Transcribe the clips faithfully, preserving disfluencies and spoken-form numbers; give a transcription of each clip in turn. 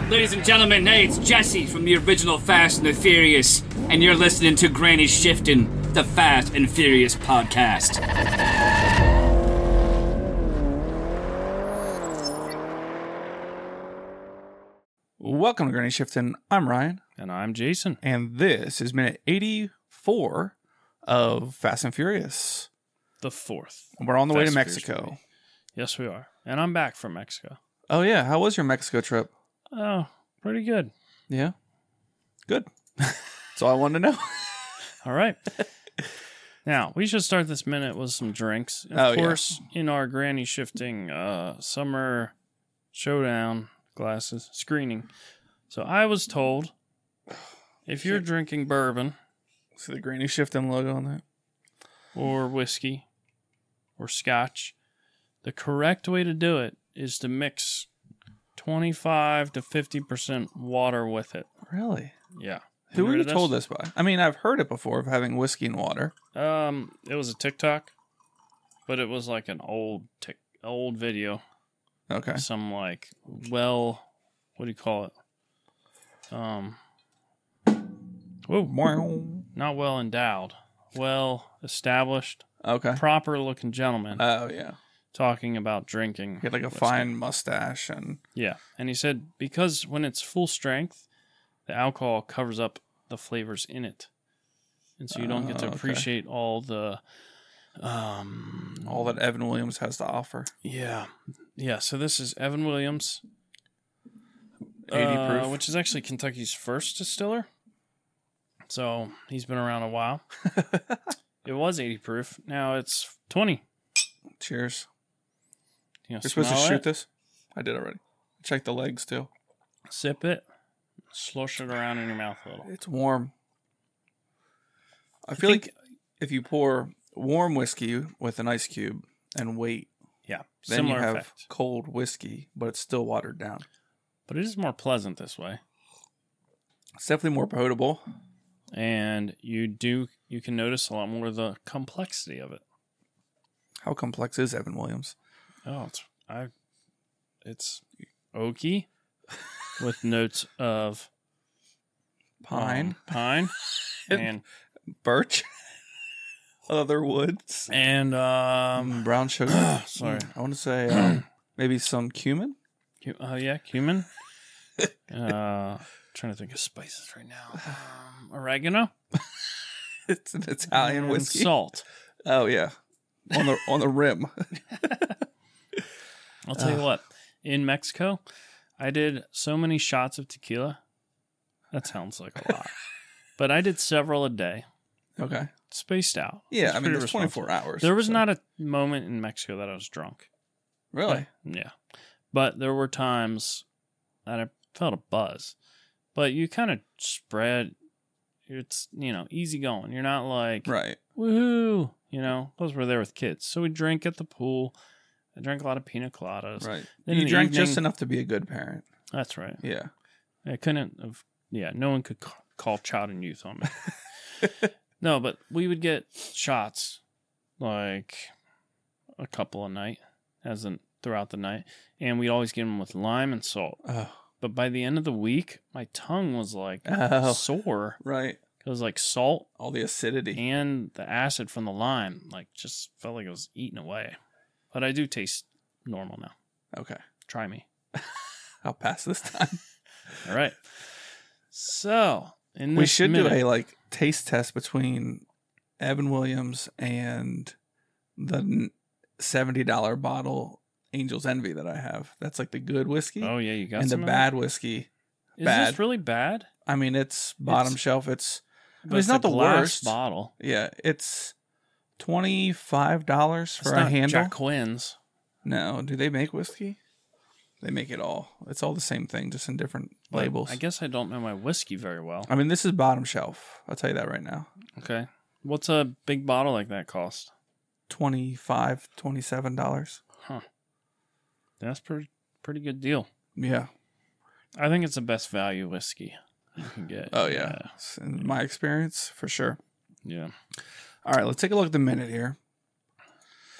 Ladies and gentlemen, hey, it's Jesse from the original Fast and the Furious, and you're listening to Granny Shifting, the Fast and Furious podcast. Welcome to Granny Shifting. I'm Ryan. And I'm Jason. And this is minute eighty-four of Fast and Furious. The fourth. We're on the Fast way to and Mexico. Furious. Yes, we are. And I'm back from Mexico. Oh, yeah. How was your Mexico trip? Oh, pretty good. Yeah. Good. That's all I wanted to know. All right. Now, we should start this minute with some drinks. Of Oh, course, yeah. In our Granny Shifting uh, summer showdown glasses screening. So I was told if you're drinking bourbon. See the Granny Shifting logo on that? Or whiskey or scotch, the correct way to do it is to mix twenty-five to fifty percent water with it. Really? Yeah. Who were heard you of this? told this by? I mean, I've heard it before of having whiskey and water. Um, it was a TikTok, but it was like an old tic- old video. Okay. Some like well, what do you call it? Um, whoa, not well endowed, well established, Okay. proper looking gentleman Oh, yeah. talking about drinking. He had like a whiskey. fine mustache and... Yeah, and he said because when it's full strength, the alcohol covers up the flavors in it, and so you don't get to Oh, okay. appreciate all the, um, all that Evan Williams has to offer. yeah, yeah. So this is Evan Williams, eighty uh, proof. which is actually Kentucky's first distiller. So he's been around a while. It was eighty proof. Now it's twenty. Cheers. You know, You're supposed to smell shoot it, this? I did already. Check the legs, too. sip it, slosh it around in your mouth a little. It's warm. I feel think- like if you pour warm whiskey with an ice cube and wait, Yeah, then similar you have effect. cold whiskey, but it's still watered down. But it is more pleasant this way. It's definitely more potable. And you do you can notice a lot more of the complexity of it. How complex is Evan Williams? Oh, it's I it's oaky with notes of Pine, um, pine, and birch, other woods, and um mm, brown sugar. sorry, I want to say um, maybe some cumin. cu- uh, yeah, cumin. uh, trying to think of spices right now. Um, oregano, It's an Italian and whiskey. salt. Oh yeah, on the on the rim. I'll tell you what. In Mexico, I did so many shots of tequila. That sounds like a lot, but I did several a day, Okay. spaced out. Yeah, It's I mean, pretty it's twenty-four responsible. hours. There was so- not a moment in Mexico that I was drunk. really. Yeah. But there were times that I felt a buzz. But you kind of spread, it's, you know, easy going. You're not like, Right. woohoo, you know, those were there with kids. So we drink at the pool. I drank a lot of pina coladas. Right. Then You in the drank just evening- enough to be a good parent. That's right. Yeah. I couldn't have, yeah, no one could ca- call child and youth on me. No, but we would get shots like a couple a night as in throughout the night. And we'd always get them with lime and salt. Oh. But by the end of the week, my tongue was like Oh. sore Right. because like salt All the acidity. and the acid from the lime like just felt like it was eating away. But I do taste normal now. Okay. Try me. I'll pass this time. All right. So in this We should minute, do a like taste test between Evan Williams and the seventy dollar bottle Angel's Envy that I have. That's like the good whiskey. Oh yeah, you got and the some of bad whiskey. that? Is bad. this really bad? I mean, it's bottom It's- shelf. It's But it's not a the glass worst. bottle. yeah. It's twenty five dollars for It's a not handle. Jack Quinn's. No, do they make whiskey? They make it all. It's all the same thing, just in different But labels. I guess I don't know my whiskey very well. I mean, this is bottom shelf. I'll tell you that right now. Okay. What's a big bottle like that cost? twenty-five dollars, twenty-seven dollars. That's pretty pretty good deal. Yeah. I think it's the best value whiskey you can get. Oh, yeah. In my experience, for sure. Yeah. All right, let's take a look at the minute here.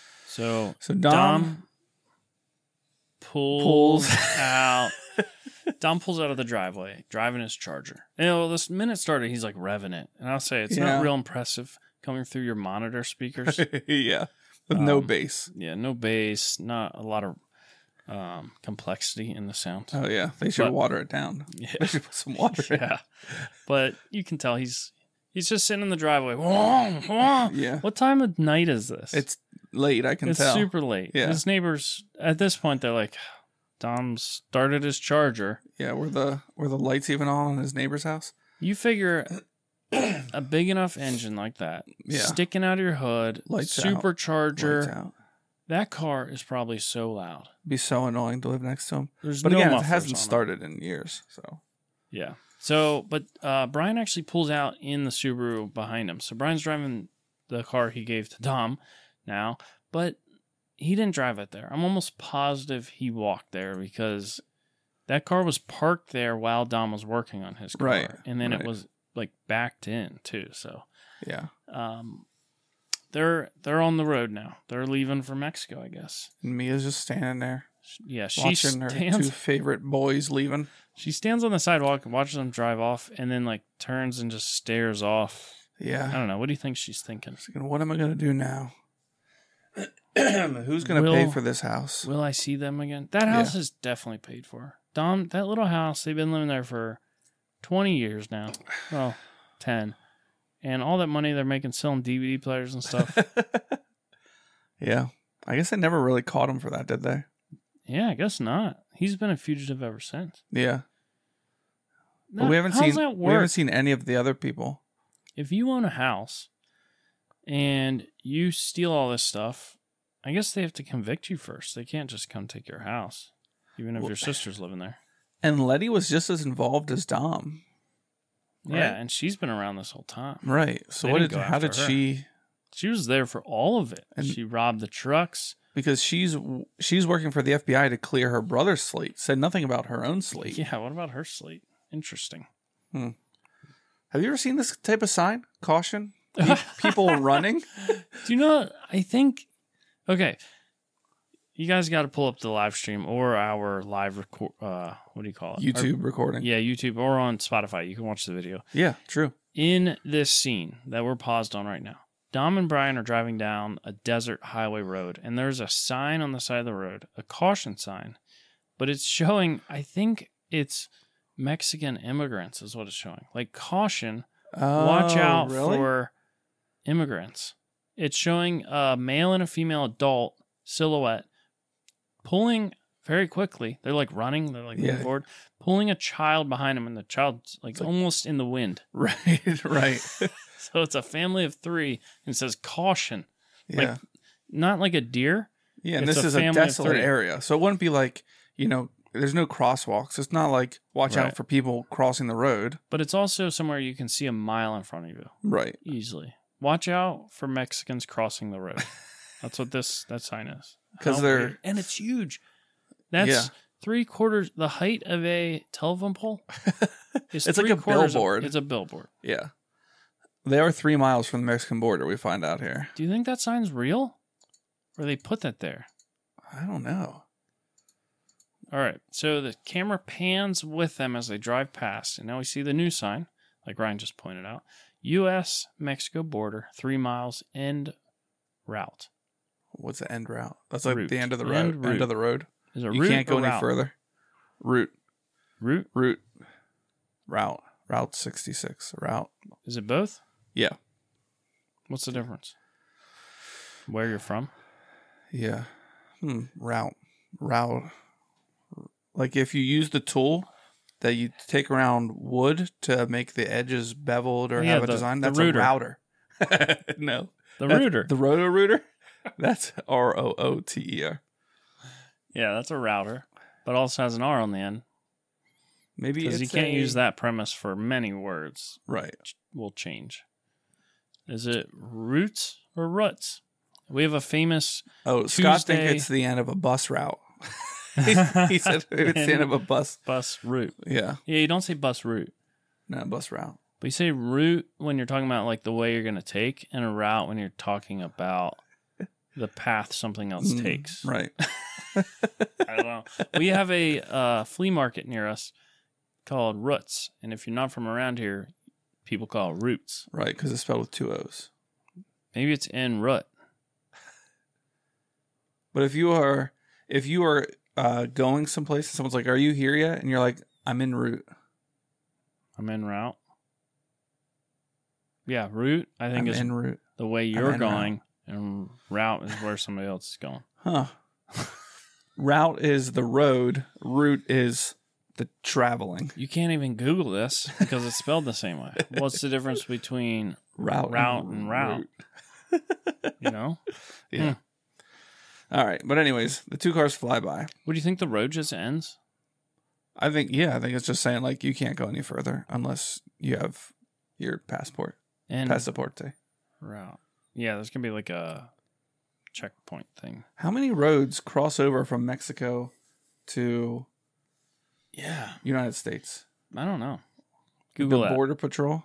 So So Dom, Dom, pulls pulls out Dom pulls out of the driveway, driving his Charger. You know, this minute started, he's like revving it. And I'll say, it's Yeah. not real impressive coming through your monitor speakers. Yeah. With no Um, bass. Yeah, no bass, not a lot of um, complexity in the sound. Oh, yeah. They should but- water it down. Yeah. They should put some water in. Yeah. But you can tell he's he's just sitting in the driveway. Whoa, whoa. Yeah. What time of night is this? It's late, I can it's tell. super late. Yeah. His neighbors, at this point, they're like, Dom started his Charger. Yeah, were the were the lights even on in his neighbor's house? You figure a big enough engine like that, Yeah. sticking out of your hood, Lights out. supercharger, Lights out. that car is probably so loud. Be so annoying to live next to him. There's But no again, it mufflers hasn't on started in years, so Yeah. So, but uh, Brian actually pulls out in the Subaru behind him. So Brian's driving the car he gave to Dom now, but he didn't drive it there. I'm almost positive he walked there because that car was parked there while Dom was working on his car. Right, And then right. it was like backed in too. So yeah. um, they're they're on the road now. They're leaving for Mexico, I guess. And Mia's just standing there Yeah, she watching her stands two favorite boys leaving. she stands on the sidewalk and watches them drive off and then like turns and just stares off. I Yeah. don't know. What do you think she's thinking? Thinking, what am I gonna do now? Who's gonna Will- pay for this house? Will I see them again? That house is definitely paid for. Dom, that little house, they've been living there for twenty years now. Well, ten. And all that money they're making selling D V D players and stuff. Yeah. I guess they never really caught him for that, did they? Yeah, I guess not. He's been a fugitive ever since. Yeah. No, But we haven't how's seen that we haven't work? seen any of the other people. If you own a house and you steal all this stuff, I guess they have to convict you first. They can't just come take your house, even if Well- your sister's living there. And Letty was just as involved as Dom. Yeah, Right. and she's been around this whole time. Right. So They what didn't did go how after did her. she She was there for all of it. And- she robbed the trucks. because she's she's working for the F B I to clear her brother's slate. Said nothing about her own slate. Yeah, what about her slate? Interesting. Have you ever seen this type of sign? Caution. Pe- People running. Do you know, I think, okay, you guys got to pull up the live stream or our live record, uh, what do you call it? YouTube recording. Or, yeah, YouTube or on Spotify. You can watch the video. Yeah, true. In this scene that we're paused on right now, Dom and Brian are driving down a desert highway road, and there's a sign on the side of the road, a caution sign, but it's showing, I think it's Mexican immigrants is what it's showing. Like, caution, watch Oh, out really? for immigrants. It's showing a male and a female adult silhouette pulling very quickly. They're like running, they're like Yeah. moving forward, pulling a child behind them, and the child's like, like- almost in the wind. Right, right. So it's a family of three, and it says caution. Yeah. Not like a deer. Yeah, and it's this a is a family of desolate three. area. So it wouldn't be like, you know, there's no crosswalks. It's not like watch Right. out for people crossing the road. But it's also somewhere you can see a mile in front of you Right. easily. Watch out for Mexicans crossing the road. That's what this that sign is. 'Cause How they're- weird. And it's huge. That's Yeah. three quarters the height of a telephone pole. Is It's like three a quarters of- billboard. it's a billboard. Yeah. They are three miles from the Mexican border, we find out here. Do you think that sign's real? Or they put that there? I don't know. All right. So the camera pans with them as they drive past, and now we see the new sign, like Ryan just pointed out. U S Mexico border, three miles, end route. What's the end route? That's like Route. the end of the End road. route. End of the road. Is it You route can't go or any route? further. Route. Route? Route. Route. Route sixty-six. Route. Is it both? Yeah. What's the difference? Where you're from? Yeah. Hmm. Route. Route. Like if you use the tool that you take around wood to make the edges beveled or Yeah, have a the- design, the that's router. a router. No. The That's- router. The roto router? That's R O O T E R. Yeah, that's a router, but also has an R on the end Maybe because it's you can't a- use that premise for many words. Right. Will change. Is it roots or ruts? We have a famous. Oh, Scott Tuesday- thinks it's the end of a bus route. he, he said it's the end of a bus. Bus route. Yeah. Yeah, you don't say bus route, No, bus route. but you say route when you're talking about like the way you're going to take, and a route when you're talking about the path something else Mm, takes. Right. I don't know. We have a uh, flea market near us called roots. And if you're not from around here, people call it roots. Right, because it's spelled with two O's. Maybe it's en route. But if you are if you are uh, going someplace and someone's like, "Are you here yet?" and you're like, "I'm en route." I'm en route. Yeah, route, I think, I'm is en route. the way you're en going, and route is where somebody else is going. Huh. Route is the road. Route is the traveling. You can't even Google this because it's spelled the same way. What's the difference between Route, route and route? You know? Yeah. Hmm. All right. But anyways, the two cars fly by. What do you think the road just ends? I think, yeah, I think it's just saying, like, you can't go any further unless you have your passport. And Passaporte. route. Yeah, there's going to be like a checkpoint thing. How many roads cross over from Mexico to Yeah. United States? I don't know. Google the that. Border Patrol?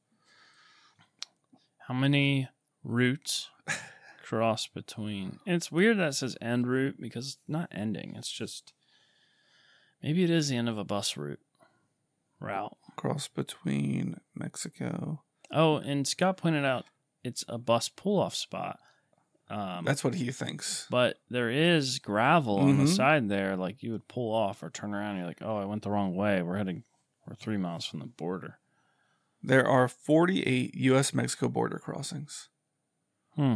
How many routes cross between? And it's weird that it says end route because it's not ending. It's just maybe it is the end of a bus route route. Cross between Mexico. Oh, and Scott pointed out it's a bus pull-off spot. Um, That's what he thinks. but there is gravel on the Mhm. side there, like you would pull off or turn around. And you're like, oh, I went the wrong way. We're heading, we're three miles from the border. There are forty-eight U S Mexico border crossings. Hmm.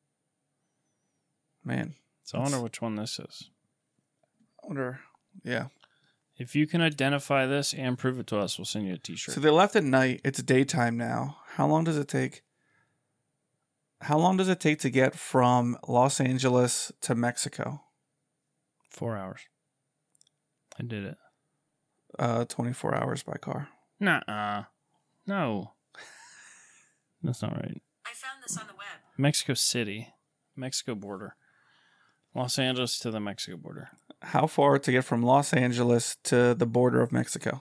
Man. So I wonder which one this is. I wonder. Yeah. If you can identify this and prove it to us, we'll send you a T-shirt. So they left at night. It's daytime now. How long does it take? How long does it take to get from Los Angeles to Mexico? Four hours. I did it. Uh, twenty-four hours by car. Nuh-uh. No. That's not right. I found this on the web. Mexico City. Mexico border. Los Angeles to the Mexico border. How far to get from Los Angeles to the border of Mexico?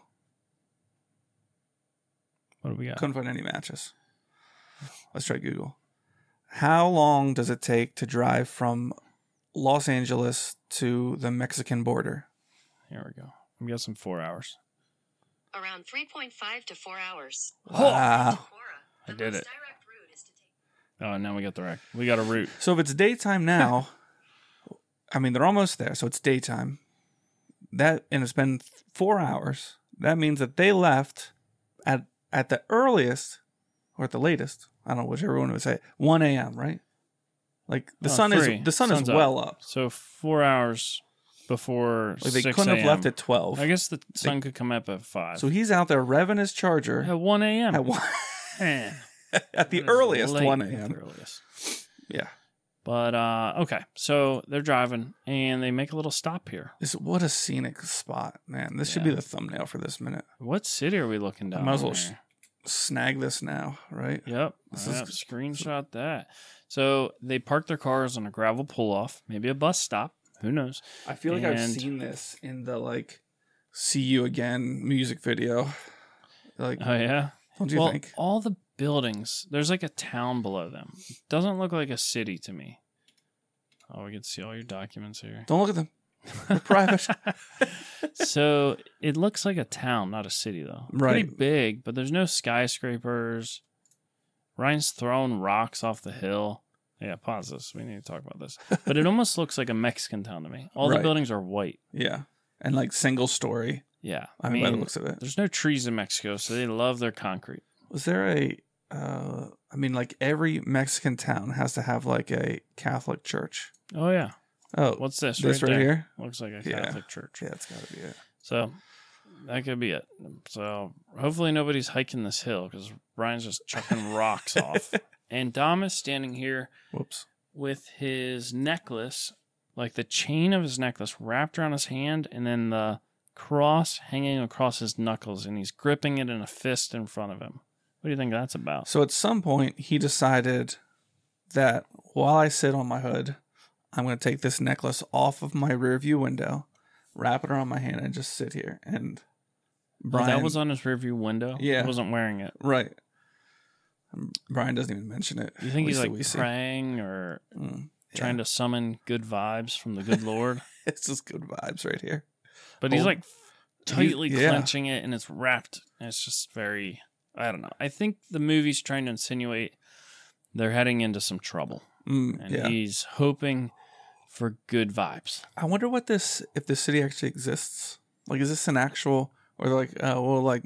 What do we got? Couldn't find any matches. Let's try Google. How long does it take to drive from Los Angeles to the Mexican border? Here we go. I'm guessing four hours. Around three point five to four hours. Wow. I did it. Direct route is to take. Oh, now we got the rec. We got a route. So if it's daytime now, I mean, they're almost there, so it's daytime. That and it's been four hours. That means that they left at at the earliest or at the latest. I don't know, whichever one would say it, one a.m., right? Like the Oh, sun three. is the sun Sun's is well up. So four hours before Like they six couldn't have a.m. left at twelve. I guess the sun could come up at five. So he's out there revving his charger at one a.m. at one, Man, at the that is earliest late one at the a.m. earliest. Yeah. But uh, okay, so they're driving and they make a little stop here. This, what a scenic spot, man. This should Yeah. be the thumbnail for this minute. What city are we looking down? I might as well there? Snag this now, right? Yep. This Yep. is- Screenshot that. So they park their cars on a gravel pull off, maybe a bus stop. Who knows? I feel like I've And- seen this in the like "See You Again" music video. Like, Oh yeah. don't you well, think? all the buildings, there's like a town below them. Doesn't look like a city to me. Oh, we can see all your documents here. Don't look at them. They're private. So it looks like a town, not a city, though. Pretty Right. big, but there's no skyscrapers. Ryan's throwing rocks off the hill. Yeah, pause this. We need to talk about this. But it almost looks like a Mexican town to me. All the Right. buildings are white. Yeah, and like single story. Yeah. I I mean, by the mean, looks of it. there's no trees in Mexico, so they love their concrete. Was there a? Uh, I mean, like every Mexican town has to have like a Catholic church. Oh, yeah. Oh, What's this? this right there? here? Looks like a Yeah. Catholic church. Yeah, it's got to be it. So that could be it. So hopefully nobody's hiking this hill because Brian's just chucking rocks off. And Dom is standing here Whoops. with his necklace, like the chain of his necklace wrapped around his hand, and then the cross hanging across his knuckles, and he's gripping it in a fist in front of him. What do you think that's about? So at some point, he decided that while I sit on my hood, I'm going to take this necklace off of my rear view window, wrap it around my hand, and just sit here. And Well, Brian, that was on his rearview window. Yeah. He wasn't wearing it. right. And Brian doesn't even mention it. You think at he's least that like we see. praying or Mm, yeah. trying to summon good vibes from the good Lord? It's just good vibes right here. But he's Oh. like tightly yeah. clenching it, and it's wrapped. And it's just very, I don't know. I think the movie's trying to insinuate they're heading into some trouble. Mm, And yeah. he's hoping for good vibes. I wonder what this, if the city actually exists. Like, is this an actual, or they're like, uh, well, like,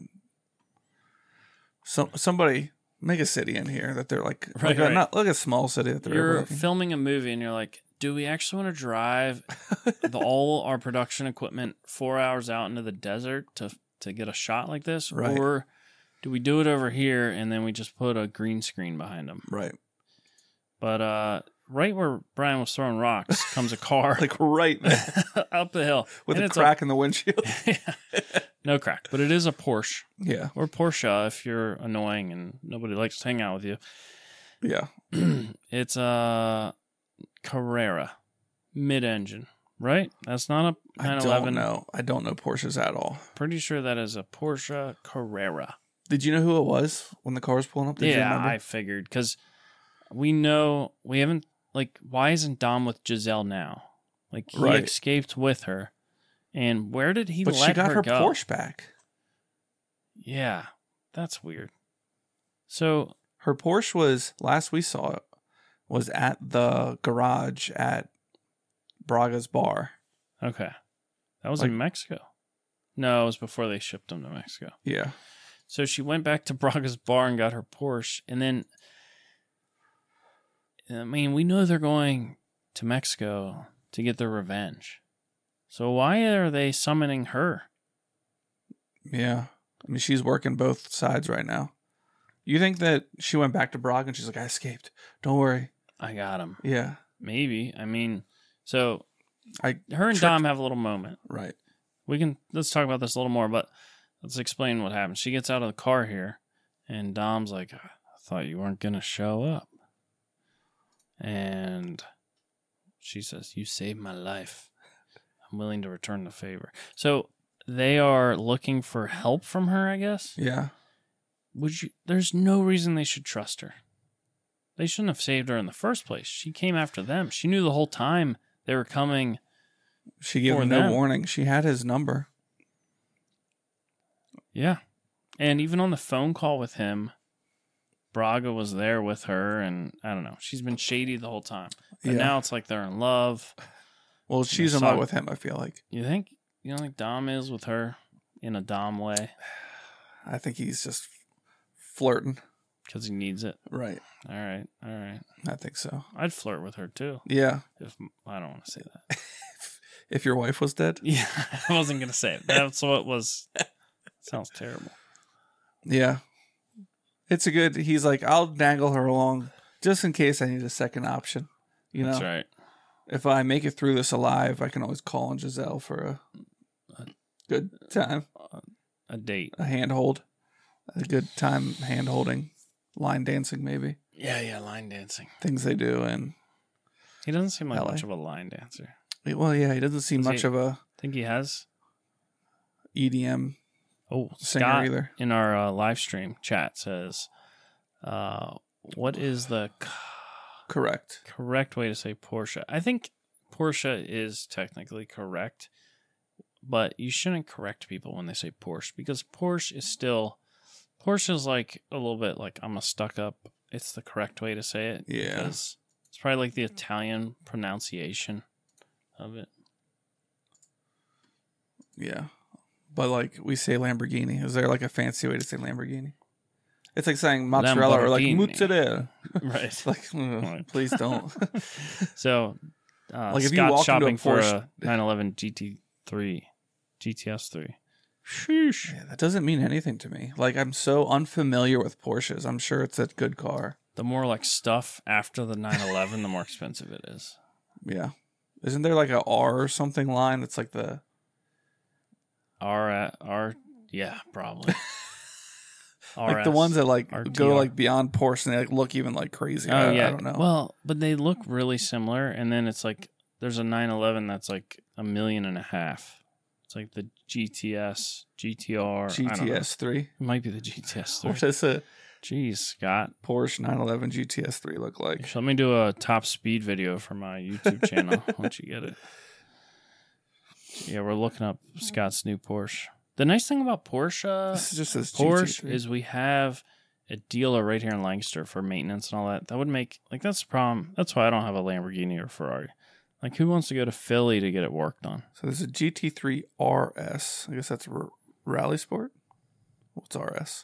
some somebody make a city in here that they're like, Right, like a, right. not like a small city that they're You're overlooking. filming a movie, and you're like, do we actually want to drive the, all our production equipment four hours out into the desert to to get a shot like this? Right. Or do we do it over here, and then we just put a green screen behind them? Right. But uh, right where Brian was throwing rocks comes a car Like right there up the hill. with And a it's crack in the windshield. Yeah. No crack, but it is a Porsche. Yeah. Or Porsche if you're annoying and nobody likes to hang out with you. Yeah. It's a Carrera mid-engine, right? That's not a I nine don't eleven. know. I don't know Porsches at all. Pretty sure that is a Porsche Carrera. Did you know who it was when the car was pulling up? Did you Yeah, remember? I figured because we know we haven't like. Why isn't Dom with Giselle now? Like he Right. escaped with her, and where did he But let she got her, her go? Porsche back. Yeah, that's weird. So Her Porsche was, last we saw it, was at the garage at Braga's bar. okay, that was Like- in Mexico. No, it was before they shipped them to Mexico. Yeah. So she went back to Braga's bar and got her Porsche. And then, I mean, we know they're going to Mexico to get their revenge. So why are they summoning her? Yeah. I mean, she's working both sides right now. You think that she went back to Braga and she's like, I escaped. Don't worry. I got him. Yeah. Maybe. I mean, so I her and tricked- Dom have a little moment. Right. We can, let's talk about this a little more, but let's explain what happened. She gets out of the car here, and Dom's like, I thought you weren't going to show up. And she says, you saved my life. I'm willing to return the favor. So they are looking for help from her, I guess. Yeah. Would you? There's no reason they should trust her. They shouldn't have saved her in the first place. She came after them. She knew the whole time they were coming. She gave For him no them. warning. She had his number. Yeah. And even on the phone call with him, Braga was there with her, and I don't know. She's been shady the whole time. But Yeah. now it's like they're in love. Well, she's in saw- love with him, I feel like. You think? You don't think Dom is with her in a Dom way? I think he's just flirting. Because he needs it. Right. All right. All right. I think so. I'd flirt with her too. Yeah. If I don't want to say that. If your wife was dead? Yeah. I wasn't going to say it. That's what was. Sounds terrible. Yeah. It's a good, he's like, I'll dangle her along just in case I need a second option. You know, That's right. if I make it through this alive, I can always call on Giselle for a good time, A date. a handhold, a good time hand holding, line dancing, maybe. Yeah, yeah. Line dancing. Things they do. And, He doesn't seem like L A. much of a line dancer. well, yeah, he doesn't seem Is much he- of a Think he has? E D M Oh, singer Scott either. in our uh, live stream chat says, uh, "What is the c- Correct. correct way to say Porsche?" I think Porsche is technically correct, but you shouldn't correct people when they say Porsche because Porsche is still Porsche is like a little bit like I'm a stuck up. It's the correct way to say it. Yeah. because it's probably like the Italian pronunciation of it. Yeah. But like we say Lamborghini. Is there like a fancy way to say Lamborghini? It's like saying mozzarella or like Lamborghini. mozzarella. Right. It's like, ugh, Right. please don't. So, uh, Like, if you Scott's walk into a shopping for Porsche- a nine eleven G T three, G T S three. Sheesh. Yeah, that doesn't mean anything to me. Like I'm so unfamiliar with Porsches. I'm sure it's a good car. The more like stuff after the nine eleven, the more expensive it is. Yeah. Isn't there like a R or something line that's like the R, uh, R, yeah, probably. like the ones that like R T go R. like beyond Porsche and they like look even like crazy. Oh I, yeah. I don't know. Well, but they look really similar, and then it's like there's a nine eleven that's like a million and a half. It's like the G T S, G T R, G I don't T know. S three. It might be the G T S three. What does a Jeez, Scott. Porsche nine eleven G T S three look like? Let me do a top speed video for my YouTube channel once you get it. Yeah, we're looking up Scott's new Porsche. The nice thing about Porsche, This is just this Porsche G T three. is we have a dealer right here in Lancaster for maintenance and all that. That would make, like, that's the problem. That's why I don't have a Lamborghini or Ferrari. Like, who wants to go to Philly to get it worked on? So there's a G T three R S. I guess that's a r- Rally Sport. What's R S?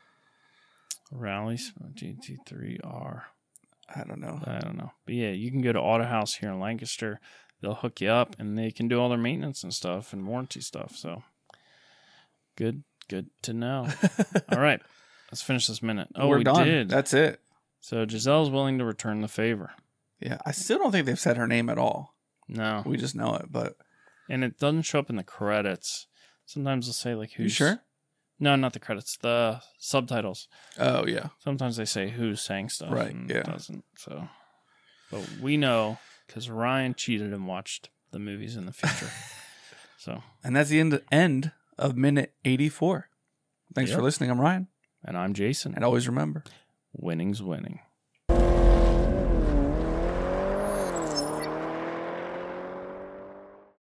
Rally G T three R. I don't know. I don't know. But yeah, you can go to Auto House here in Lancaster. They'll hook you up and they can do all their maintenance and stuff and warranty stuff. So good, good to know. All right. Let's finish this minute. Oh, We're we done. did. That's it. So Giselle's willing to return the favor. Yeah, I still don't think they've said her name at all. No. We just know it, but And it doesn't show up in the credits. Sometimes they'll say, like, who's. you sure? No, not the credits. The subtitles. Oh yeah, Sometimes they say who's saying stuff. Right, And yeah. It doesn't. So. But we know because Ryan cheated and watched the movies in the future. So. and that's the end end of minute eighty-four. Thanks Yep. for listening. I'm Ryan, And I'm Jason. and always remember. Winning's winning.